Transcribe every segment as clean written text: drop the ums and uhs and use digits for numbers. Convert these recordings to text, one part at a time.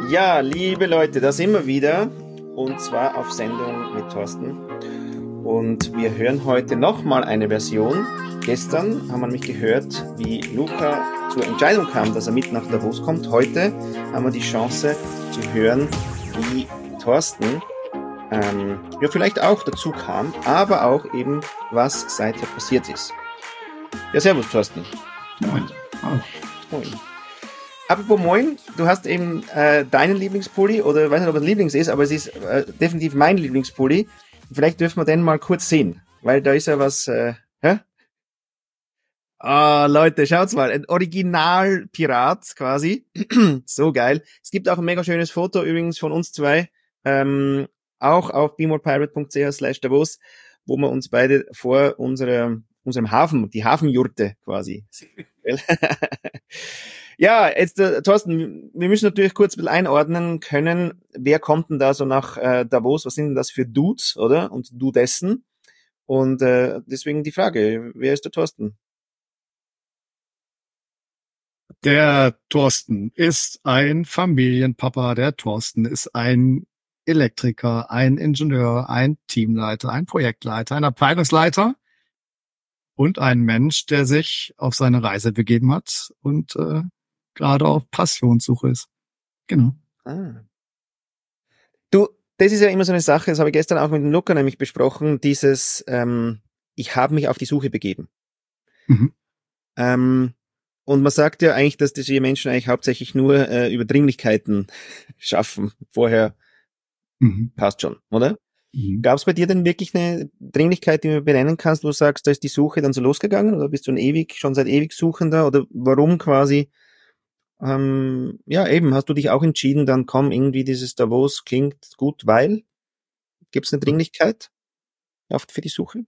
Ja, liebe Leute, da sind wir wieder und zwar auf Sendung mit Thorsten und wir hören heute nochmal eine Version. Gestern haben wir nämlich gehört, wie Luca zur Entscheidung kam, dass er mit nach Davos kommt. Heute haben wir die Chance zu hören, wie Thorsten ja vielleicht auch dazu kam, aber auch eben, was seither passiert ist. Ja, servus Thorsten. Moin. Moin. Apropos Moin, du hast eben deinen Lieblingspulli, oder ich weiß nicht, ob es ein Lieblings ist, aber es ist definitiv mein Lieblingspulli. Vielleicht dürfen wir den mal kurz sehen, weil da ist ja was, Leute, schaut's mal, ein Original-Pirat quasi. So geil. Es gibt auch ein mega schönes Foto übrigens von uns zwei, auch auf bemorepirate.ch/Davos, wo wir uns beide vor unserem Hafen, die Hafenjurte quasi. Ja, jetzt, Thorsten, wir müssen natürlich kurz ein bisschen einordnen können, wer kommt denn da so nach Davos, was sind denn das für Dudes, oder? Und Dudessen. Und deswegen die Frage, wer ist der Thorsten? Der Thorsten ist ein Familienpapa. Der Thorsten ist ein Elektriker, ein Ingenieur, ein Teamleiter, ein Projektleiter, ein Abteilungsleiter und ein Mensch, der sich auf seine Reise begeben hat und gerade auf Passionssuche ist. Genau. Du, das ist ja immer so eine Sache, das habe ich gestern auch mit dem Luca nämlich besprochen, dieses ich habe mich auf die Suche begeben. Mhm. Und man sagt ja eigentlich, dass diese Menschen eigentlich hauptsächlich nur über Dringlichkeiten schaffen. Vorher passt schon, oder? Gab es bei dir denn wirklich eine Dringlichkeit, die du benennen kannst, wo du sagst, da ist die Suche dann so losgegangen? Oder bist du schon seit ewig Suchender? Oder warum quasi, ja eben, hast du dich auch entschieden, dann komm, irgendwie dieses Davos klingt gut, weil? Gibt es eine Dringlichkeit für die Suche?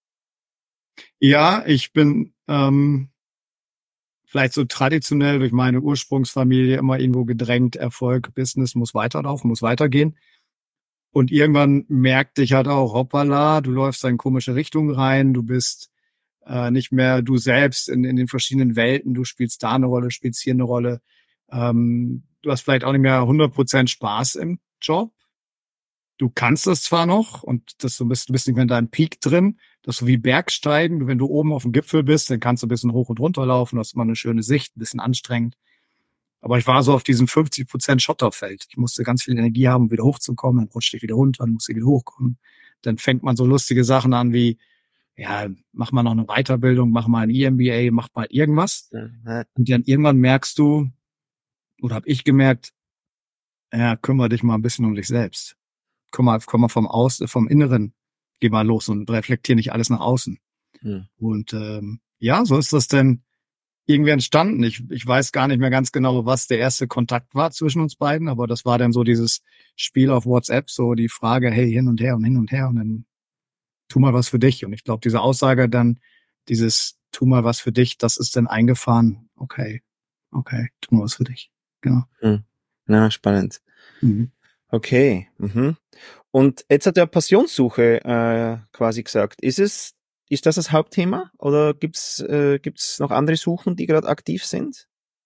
Ja, ich bin vielleicht so traditionell durch meine Ursprungsfamilie immer irgendwo gedrängt, Erfolg, Business muss weiterlaufen, muss weitergehen. Und irgendwann merkte ich halt auch, hoppala, du läufst in komische Richtungen rein, du bist nicht mehr du selbst in den verschiedenen Welten, du spielst da eine Rolle, spielst hier eine Rolle. Du hast vielleicht auch nicht mehr 100% Spaß im Job. Du kannst das zwar noch und du bist nicht mehr in deinem Peak drin, das ist so wie Bergsteigen. Wenn du oben auf dem Gipfel bist, dann kannst du ein bisschen hoch und runter laufen, das ist mal eine schöne Sicht, ein bisschen anstrengend. Aber ich war so auf diesem 50% Schotterfeld. Ich musste ganz viel Energie haben, um wieder hochzukommen. Dann rutschte ich wieder runter, dann musste ich wieder hochkommen. Dann fängt man so lustige Sachen an wie, ja, mach mal noch eine Weiterbildung, mach mal ein EMBA, mach mal irgendwas. Mhm. Und dann irgendwann merkst du, oder habe ich gemerkt, ja, kümmere dich mal ein bisschen um dich selbst. Komm mal vom Inneren, geh mal los und reflektier nicht alles nach außen. Mhm. Und ja, so ist das denn irgendwie entstanden. Ich weiß gar nicht mehr ganz genau, was der erste Kontakt war zwischen uns beiden, aber das war dann so dieses Spiel auf WhatsApp, so die Frage, hey, hin und her und dann tu mal was für dich. Und ich glaube, diese Aussage dann, dieses tu mal was für dich, das ist dann eingefahren. Okay, tu mal was für dich. Genau. Na, spannend. Okay. Und jetzt hat er Passionssuche quasi gesagt. Ist das Hauptthema oder gibt's noch andere Suchen, die gerade aktiv sind?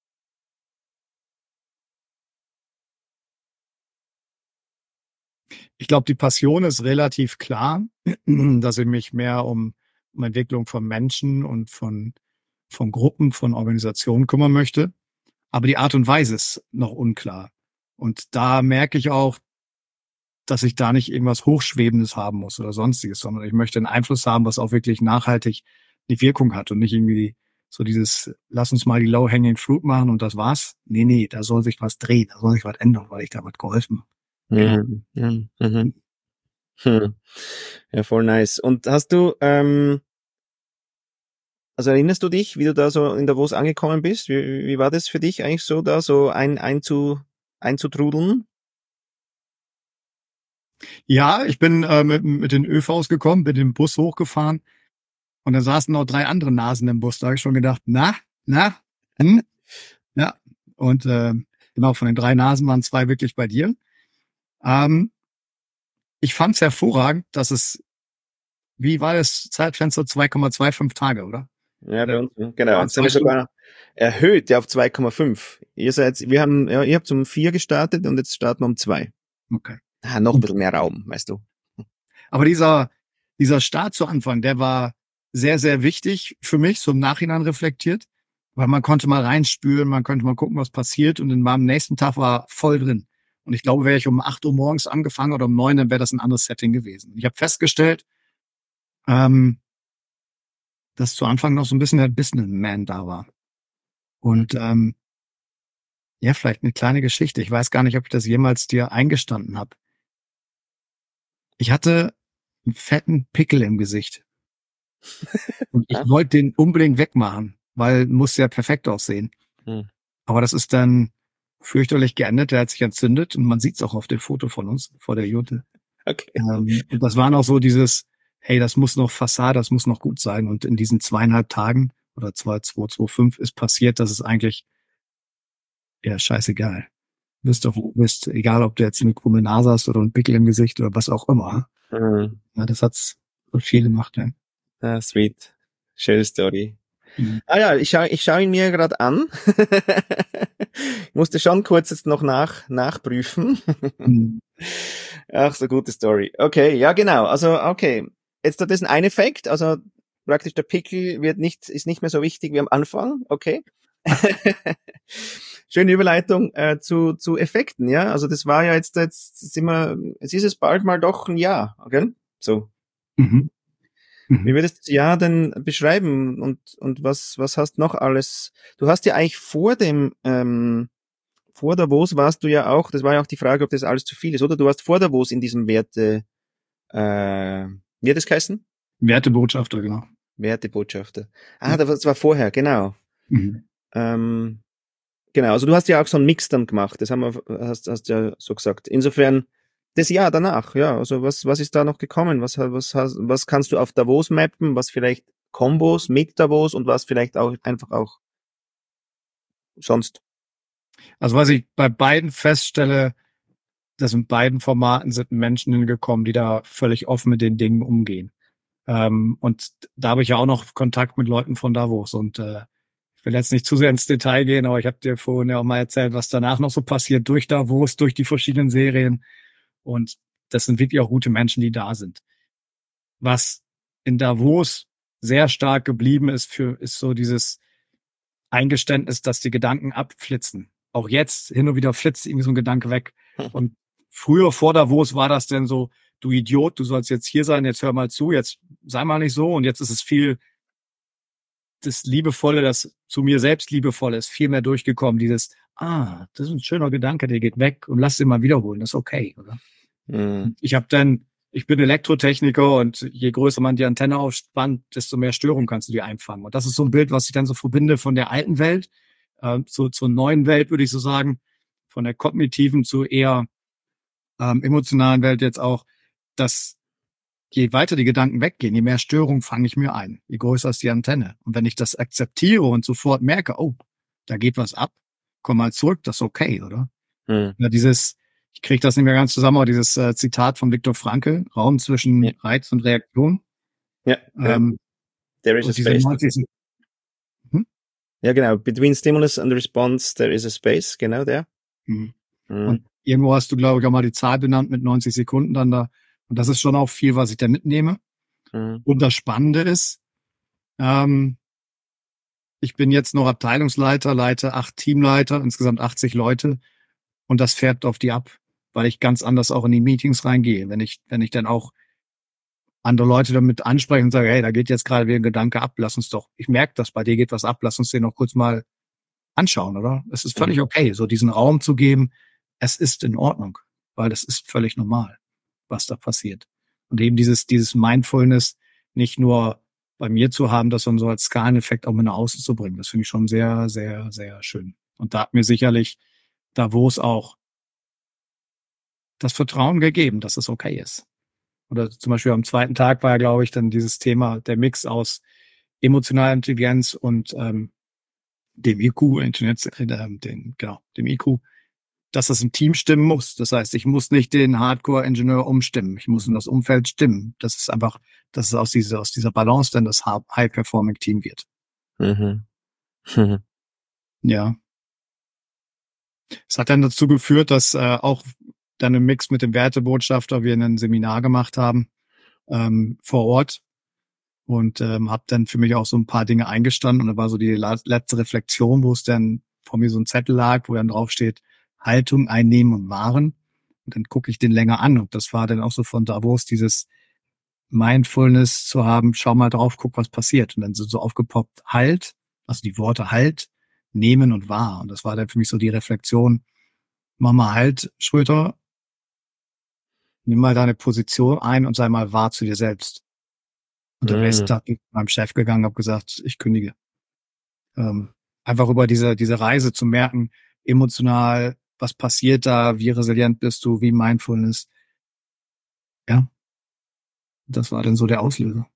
Ich glaube, die Passion ist relativ klar, dass ich mich mehr um Entwicklung von Menschen und von Gruppen, von Organisationen kümmern möchte. Aber die Art und Weise ist noch unklar. Und da merke ich auch, dass ich da nicht irgendwas Hochschwebendes haben muss oder sonstiges, sondern ich möchte einen Einfluss haben, was auch wirklich nachhaltig die Wirkung hat und nicht irgendwie so dieses, lass uns mal die low-hanging fruit machen und das war's. Nee, da soll sich was drehen, da soll sich was ändern, weil ich damit geholfen habe. Ja, voll nice. Und hast du, also erinnerst du dich, wie du da so in Davos angekommen bist? Wie war das für dich eigentlich so, da so einzutrudeln? Ja, ich bin mit den ÖVs gekommen, bin den Bus hochgefahren und da saßen noch 3 andere Nasen im Bus. Da habe ich schon gedacht, ja. Und genau, von den 3 Nasen waren 2 wirklich bei dir. Ich fand es hervorragend, dass es, wie war das Zeitfenster, 2,25 Tage, oder? Ja, bei uns, genau. Jetzt sind wir sogar erhöht auf 2,5. Ihr habt um 4 gestartet und jetzt starten wir um 2. Okay. Noch ein bisschen mehr Raum, weißt du. Aber dieser Start zu Anfang, der war sehr, sehr wichtig für mich, so im Nachhinein reflektiert, weil man konnte mal reinspüren, man konnte mal gucken, was passiert, und dann war am nächsten Tag war voll drin. Und ich glaube, wäre ich um 8 Uhr morgens angefangen oder um 9, dann wäre das ein anderes Setting gewesen. Ich habe festgestellt, dass zu Anfang noch so ein bisschen der Businessman da war. Und ja, vielleicht eine kleine Geschichte. Ich weiß gar nicht, ob ich das jemals dir eingestanden habe. Ich hatte einen fetten Pickel im Gesicht. Und ich wollte den unbedingt wegmachen, weil muss ja perfekt aussehen. Aber das ist dann fürchterlich geendet. Der hat sich entzündet und man sieht es auch auf dem Foto von uns vor der Jute. Okay. Und das war noch so dieses, hey, das muss noch Fassade, das muss noch gut sein. Und in diesen 2,5 Tagen oder 2,5 ist passiert, dass es eigentlich, ja, scheißegal. Du bist doch, bist, egal ob du jetzt eine krumme Nase hast oder einen Pickel im Gesicht oder was auch immer. Ja, das hat's so viel gemacht, ja. Ah, sweet. Schöne Story. Ja, ich schau ihn mir gerade an. Ich musste schon kurz jetzt noch nachprüfen. Ach, so gute Story. Okay, ja genau. Also, okay. Jetzt hat das ein Effekt. Also, praktisch der Pickel ist nicht mehr so wichtig wie am Anfang. Okay. Schöne Überleitung zu Effekten, ja. Also, das war ja jetzt ist es bald mal doch ein Jahr, okay? So. Wie würdest du das Jahr denn beschreiben und was hast noch alles? Du hast ja eigentlich vor Davos warst du ja auch, das war ja auch die Frage, ob das alles zu viel ist, oder? Du warst vor Davos in diesem wie hat das geheißen? Wertebotschafter, genau. Wertebotschafter. Das war vorher, genau. Genau, also du hast ja auch so einen Mix dann gemacht, das hast ja so gesagt. Insofern, das Jahr danach, ja, also was ist da noch gekommen? Was kannst du auf Davos mappen? Was vielleicht Kombos mit Davos und was vielleicht auch einfach auch sonst? Also was ich bei beiden feststelle, dass in beiden Formaten sind Menschen hingekommen, die da völlig offen mit den Dingen umgehen. Und da habe ich ja auch noch Kontakt mit Leuten von Davos und ich will jetzt nicht zu sehr ins Detail gehen, aber ich habe dir vorhin ja auch mal erzählt, was danach noch so passiert durch Davos, durch die verschiedenen Serien. Und das sind wirklich auch gute Menschen, die da sind. Was in Davos sehr stark geblieben ist ist so dieses Eingeständnis, dass die Gedanken abflitzen. Auch jetzt hin und wieder flitzt irgendwie so ein Gedanke weg. Und früher vor Davos war das denn so, du Idiot, du sollst jetzt hier sein, jetzt hör mal zu, jetzt sei mal nicht so. Und jetzt ist es viel das Liebevolle, das zu mir selbst Liebevolle ist viel mehr durchgekommen. Dieses, das ist ein schöner Gedanke, der geht weg und lass den mal wiederholen, das ist okay, oder? Ich bin Elektrotechniker und je größer man die Antenne aufspannt, desto mehr Störung kannst du dir einfangen. Und das ist so ein Bild, was ich dann so verbinde von der alten Welt zur neuen Welt, würde ich so sagen, von der kognitiven zu eher emotionalen Welt jetzt auch, dass je weiter die Gedanken weggehen, je mehr Störung fange ich mir ein, je größer ist die Antenne. Und wenn ich das akzeptiere und sofort merke, oh, da geht was ab, komm mal zurück, das ist okay, oder? Ja, ich kriege das nicht mehr ganz zusammen, aber dieses Zitat von Viktor Frankl, Raum zwischen Reiz und Reaktion. Ja, there is a space. Ja, genau. Between stimulus and response, there is a space. Genau, der. Und irgendwo hast du, glaube ich, auch mal die Zahl benannt mit 90 Sekunden dann da. Und das ist schon auch viel, was ich da mitnehme. Und das Spannende ist, ich bin jetzt noch Abteilungsleiter, leite 8 Teamleiter, insgesamt 80 Leute. Und das färbt auf die ab, weil ich ganz anders auch in die Meetings reingehe. Wenn ich dann auch andere Leute damit anspreche und sage, hey, da geht jetzt gerade wieder ein Gedanke ab, ich merke, dass bei dir geht was ab, lass uns den noch kurz mal anschauen, oder? Es ist völlig okay, so diesen Raum zu geben, es ist in Ordnung, weil das ist völlig normal, was da passiert. Und eben dieses Mindfulness nicht nur bei mir zu haben, das dann so als Skaleneffekt auch mit nach außen zu bringen, das finde ich schon sehr, sehr, sehr schön. Und da hat mir sicherlich Davos auch das Vertrauen gegeben, dass es okay ist. Oder zum Beispiel am zweiten Tag war ja, glaube ich, dann dieses Thema, der Mix aus emotionaler Intelligenz und dem IQ, dem IQ, dass das im Team stimmen muss. Das heißt, ich muss nicht den Hardcore-Ingenieur umstimmen. Ich muss in das Umfeld stimmen. Das ist einfach, dass es aus dieser Balance dann das High-Performing-Team wird. Mhm. Ja. Es hat dann dazu geführt, dass auch dann im Mix mit dem Wertebotschafter wir ein Seminar gemacht haben vor Ort und habe dann für mich auch so ein paar Dinge eingestanden und da war so die letzte Reflexion, wo es dann vor mir so ein Zettel lag, wo dann drauf steht, Haltung einnehmen und wahren. Und dann gucke ich den länger an und das war dann auch so von Davos dieses Mindfulness zu haben, schau mal drauf, guck, was passiert. Und dann sind so aufgepoppt, halt, also die Worte halt, nehmen und wahr. Und das war dann für mich so die Reflexion, mach mal halt, Schröter, nimm mal deine Position ein und sei mal wahr zu dir selbst. Und am nächsten Tag bin ich zu meinem Chef gegangen, habe gesagt, ich kündige. Einfach über diese Reise zu merken, emotional, was passiert da, wie resilient bist du, wie Mindfulness. Ja, das war dann so der Auslöser.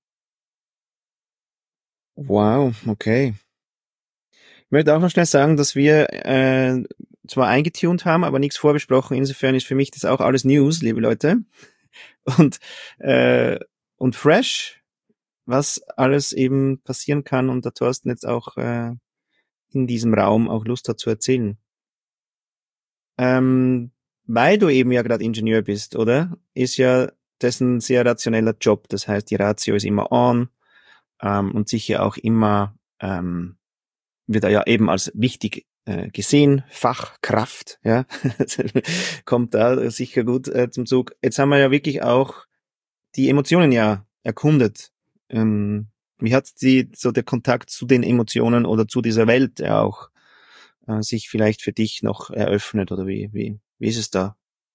Wow, okay. Ich möchte auch noch schnell sagen, dass wir zwar eingetunt haben, aber nichts vorbesprochen. Insofern ist für mich das auch alles News, liebe Leute. Und fresh, was alles eben passieren kann und der Thorsten jetzt auch in diesem Raum auch Lust hat zu erzählen. Weil du eben ja gerade Ingenieur bist, oder? Ist ja das ein sehr rationeller Job. Das heißt, die Ratio ist immer on und sicher auch immer wird er ja eben als wichtig gesehen, Fachkraft, ja, kommt da sicher gut zum Zug. Jetzt haben wir ja wirklich auch die Emotionen ja erkundet. Wie hat so der Kontakt zu den Emotionen oder zu dieser Welt ja auch sich vielleicht für dich noch eröffnet oder wie ist es da?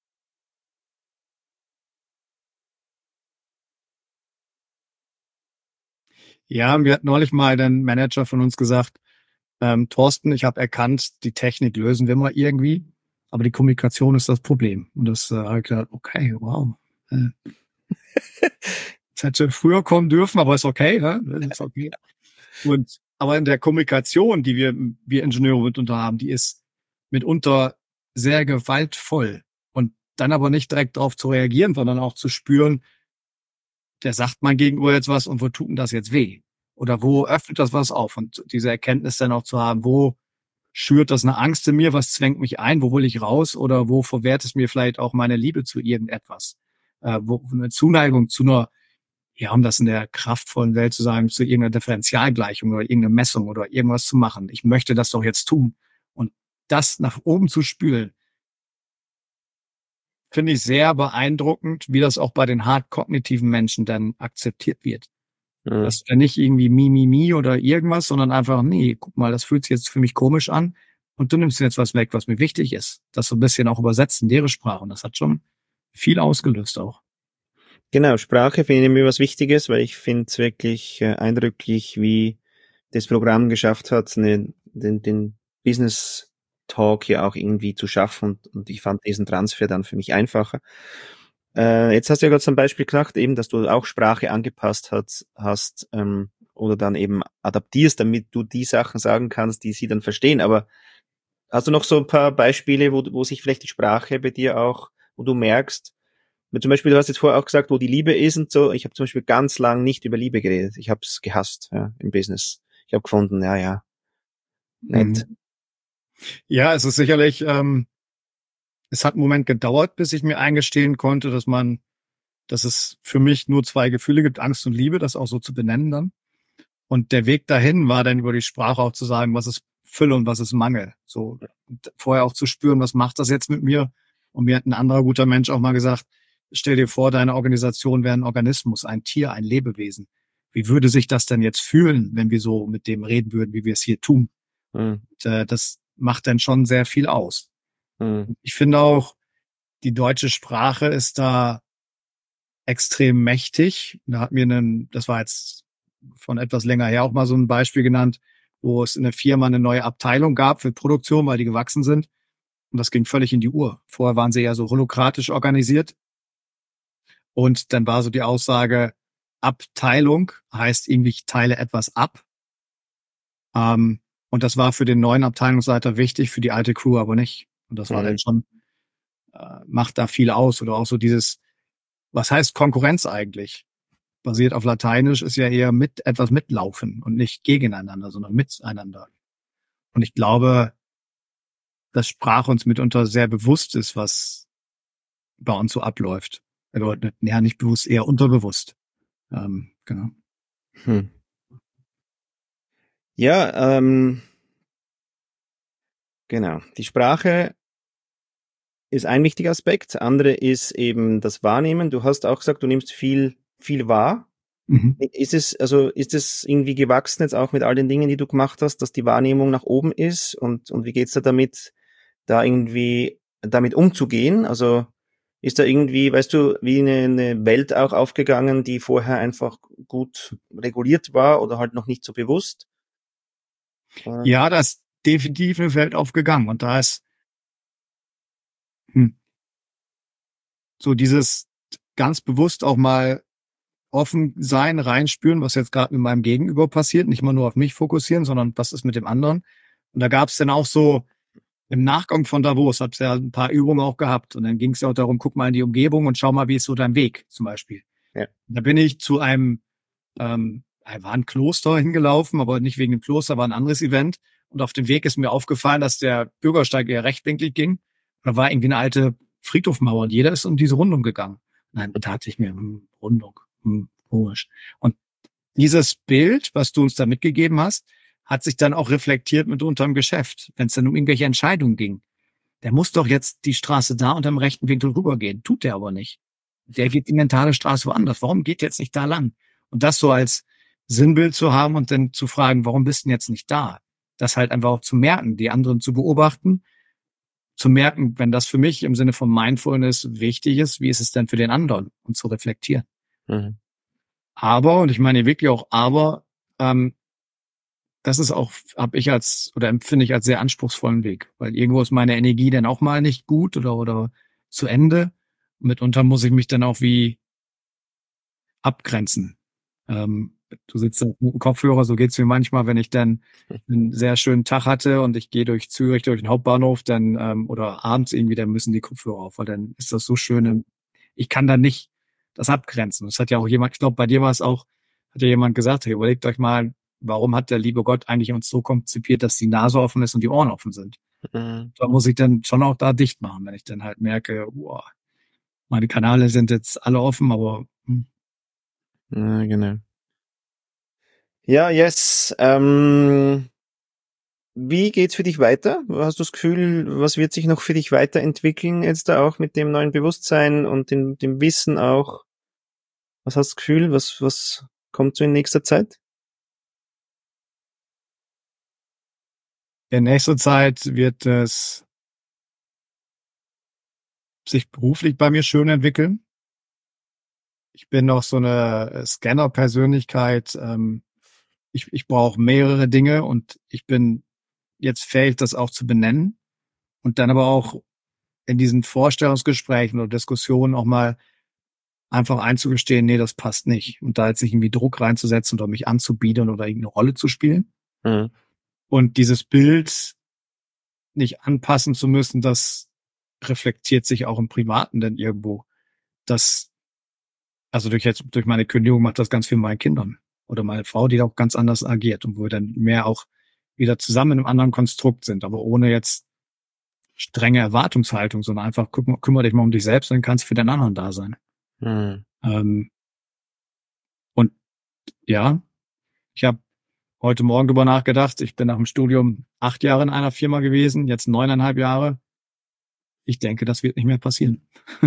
Ja, mir hat neulich mal ein Manager von uns gesagt, Thorsten, ich habe erkannt, die Technik lösen wir mal irgendwie, aber die Kommunikation ist das Problem. Und das habe ich gedacht, okay, wow. Das hätte früher kommen dürfen, aber ist okay, ne? Ist okay. Und aber in der Kommunikation, die wir Ingenieure mitunter haben, die ist mitunter sehr gewaltvoll. Und dann aber nicht direkt darauf zu reagieren, sondern auch zu spüren, der sagt mein Gegenüber jetzt was und wo tut denn das jetzt weh? Oder wo öffnet das was auf? Und diese Erkenntnis dann auch zu haben, wo schürt das eine Angst in mir, was zwängt mich ein, wo will ich raus oder wo verwehrt es mir vielleicht auch meine Liebe zu irgendetwas? Wo eine Zuneigung zu einer, ja, um das in der kraftvollen Welt zu sagen, zu irgendeiner Differentialgleichung oder irgendeiner Messung oder irgendwas zu machen. Ich möchte das doch jetzt tun. Und das nach oben zu spülen, finde ich sehr beeindruckend, wie das auch bei den hart kognitiven Menschen dann akzeptiert wird. Mhm. Das ist ja nicht irgendwie mi oder irgendwas, sondern einfach, nee, guck mal, das fühlt sich jetzt für mich komisch an und du nimmst jetzt was weg, was mir wichtig ist. Das so ein bisschen auch übersetzen, deren Sprache. Und das hat schon viel ausgelöst auch. Genau, Sprache finde ich mir was Wichtiges, weil ich finde es wirklich eindrücklich, wie das Programm geschafft hat, den Business Talk ja auch irgendwie zu schaffen und ich fand diesen Transfer dann für mich einfacher. Jetzt hast du ja gerade zum Beispiel gesagt, eben, dass du auch Sprache angepasst hast oder dann eben adaptierst, damit du die Sachen sagen kannst, die sie dann verstehen. Aber hast du noch so ein paar Beispiele, wo sich vielleicht die Sprache bei dir auch, wo du merkst, zum Beispiel, du hast jetzt vorher auch gesagt, wo die Liebe ist und so. Ich habe zum Beispiel ganz lang nicht über Liebe geredet. Ich habe es gehasst, ja, im Business. Ich habe gefunden, ja, nett. Ja, es ist sicherlich, es hat einen Moment gedauert, bis ich mir eingestehen konnte, dass es für mich nur zwei Gefühle gibt, Angst und Liebe, das auch so zu benennen dann. Und der Weg dahin war dann über die Sprache auch zu sagen, was ist Fülle und was ist Mangel. So vorher auch zu spüren, was macht das jetzt mit mir? Und mir hat ein anderer guter Mensch auch mal gesagt, stell dir vor, deine Organisation wäre ein Organismus, ein Tier, ein Lebewesen. Wie würde sich das denn jetzt fühlen, wenn wir so mit dem reden würden, wie wir es hier tun? Und, das macht dann schon sehr viel aus. Ich finde auch, die deutsche Sprache ist da extrem mächtig. Da hat mir das war jetzt von etwas länger her auch mal so ein Beispiel genannt, wo es in der Firma eine neue Abteilung gab für Produktion, weil die gewachsen sind. Und das ging völlig in die Uhr. Vorher waren sie ja so holokratisch organisiert. Und dann war so die Aussage, Abteilung heißt irgendwie, ich teile etwas ab. Und das war für den neuen Abteilungsleiter wichtig, für die alte Crew aber nicht. Und das war dann schon, macht da viel aus. Oder auch so dieses, was heißt Konkurrenz eigentlich? basiert auf Lateinisch, ist ja eher etwas mitlaufen und nicht gegeneinander, sondern miteinander. Und ich glaube, dass Sprache uns mitunter sehr bewusst ist, was bei uns so abläuft. Also, ja, nicht bewusst, eher unterbewusst. Genau. Ja, genau. Die Sprache ist ein wichtiger Aspekt. Andere ist eben das Wahrnehmen. Du hast auch gesagt, du nimmst viel wahr. Mhm. Ist es irgendwie gewachsen jetzt auch mit all den Dingen, die du gemacht hast, dass die Wahrnehmung nach oben ist? Und wie geht's da damit, da irgendwie damit umzugehen? Also ist da irgendwie, weißt du, wie eine Welt auch aufgegangen, die vorher einfach gut reguliert war oder halt noch nicht so bewusst? Ja, da ist definitiv eine Welt aufgegangen und da ist so dieses ganz bewusst auch mal offen sein, reinspüren, was jetzt gerade mit meinem Gegenüber passiert, nicht mal nur auf mich fokussieren, sondern was ist mit dem anderen. Und da gab es dann auch so im Nachgang von Davos, hab's ja ein paar Übungen auch gehabt und dann ging es ja auch darum, guck mal in die Umgebung und schau mal, wie ist so dein Weg zum Beispiel. Ja. Da bin ich zu einem, war ein Kloster hingelaufen, aber nicht wegen dem Kloster, war ein anderes Event. Und auf dem Weg ist mir aufgefallen, dass der Bürgersteig eher rechtwinklig ging. Und da war irgendwie eine alte Friedhofmauer und jeder ist um diese Rundung gegangen. Nein, da dachte ich mir, Rundung, komisch. Und dieses Bild, was du uns da mitgegeben hast, hat sich dann auch reflektiert mit unterm Geschäft, wenn es dann um irgendwelche Entscheidungen ging. Der muss doch jetzt die Straße da unterm rechten Winkel rübergehen. Tut der aber nicht. Der geht die mentale Straße woanders. Warum geht jetzt nicht da lang? Und das so als Sinnbild zu haben und dann zu fragen, warum bist du denn jetzt nicht da? Das halt einfach auch zu merken, die anderen zu beobachten, zu merken, wenn das für mich im Sinne von Mindfulness wichtig ist, wie ist es denn für den anderen? Und zu reflektieren. Mhm. Aber, und ich meine wirklich auch aber, das ist auch, empfinde ich als sehr anspruchsvollen Weg, weil irgendwo ist meine Energie dann auch mal nicht gut oder zu Ende. Mitunter muss ich mich dann auch wie abgrenzen. Du sitzt mit dem Kopfhörer, so geht's mir manchmal, wenn ich dann einen sehr schönen Tag hatte und ich gehe durch Zürich, durch den Hauptbahnhof, dann oder abends irgendwie, dann müssen die Kopfhörer auf, weil dann ist das so schön. Ich kann dann nicht das abgrenzen. Das hat ja auch jemand, ich glaube, bei dir war es auch, hat ja jemand gesagt, hey, überlegt euch mal, warum hat der liebe Gott eigentlich uns so konzipiert, dass die Nase offen ist und die Ohren offen sind? Mhm. Da muss ich dann schon auch da dicht machen, wenn ich dann halt merke, wow, meine Kanäle sind jetzt alle offen, aber ja, genau. Ja, yes. Wie geht's für dich weiter? Hast du das Gefühl, was wird sich noch für dich weiterentwickeln jetzt da auch mit dem neuen Bewusstsein und dem Wissen auch? Was hast du das Gefühl? Was kommt so in nächster Zeit? In nächster Zeit wird es sich beruflich bei mir schön entwickeln. Ich bin noch so eine Scanner-Persönlichkeit. Ich brauche mehrere Dinge und ich bin jetzt fähig, das auch zu benennen und dann aber auch in diesen Vorstellungsgesprächen oder Diskussionen auch mal einfach einzugestehen, nee, das passt nicht. Und da jetzt nicht irgendwie Druck reinzusetzen oder mich anzubiedern oder irgendeine Rolle zu spielen. Mhm. Und dieses Bild nicht anpassen zu müssen, das reflektiert sich auch im Privaten dann irgendwo. Also durch meine Kündigung macht das ganz viel mit meinen Kindern. Oder meine Frau, die auch ganz anders agiert und wo wir dann mehr auch wieder zusammen in einem anderen Konstrukt sind, aber ohne jetzt strenge Erwartungshaltung, sondern einfach kümmere dich mal um dich selbst, dann kannst du für den anderen da sein. Mhm. Und ja, ich habe heute Morgen drüber nachgedacht, ich bin nach dem Studium 8 Jahre in einer Firma gewesen, jetzt 9,5 Jahre. Ich denke, das wird nicht mehr passieren.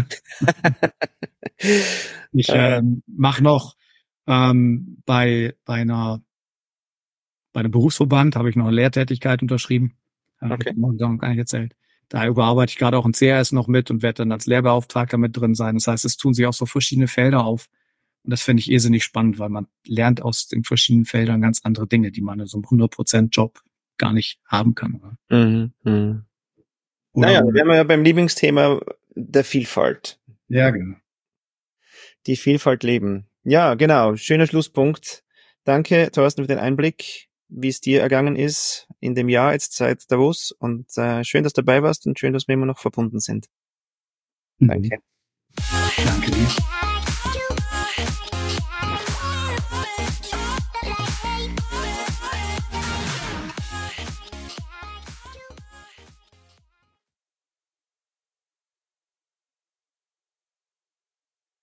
Ich mache noch bei einem Berufsverband habe ich noch eine Lehrtätigkeit unterschrieben. Okay. Noch gar nicht erzählt. Da überarbeite ich gerade auch ein CRS noch mit und werde dann als Lehrbeauftragter mit drin sein. Das heißt, es tun sich auch so verschiedene Felder auf. Und das finde ich irrsinnig spannend, weil man lernt aus den verschiedenen Feldern ganz andere Dinge, die man in so einem 100% Job gar nicht haben kann. Mhm. Mhm. Naja, wir haben ja beim Lieblingsthema der Vielfalt. Ja, genau. Die Vielfalt leben. Ja, genau. Schöner Schlusspunkt. Danke, Thorsten, für den Einblick, wie es dir ergangen ist in dem Jahr jetzt seit Davos. Und schön, dass du dabei warst und schön, dass wir immer noch verbunden sind. Danke. Danke dir.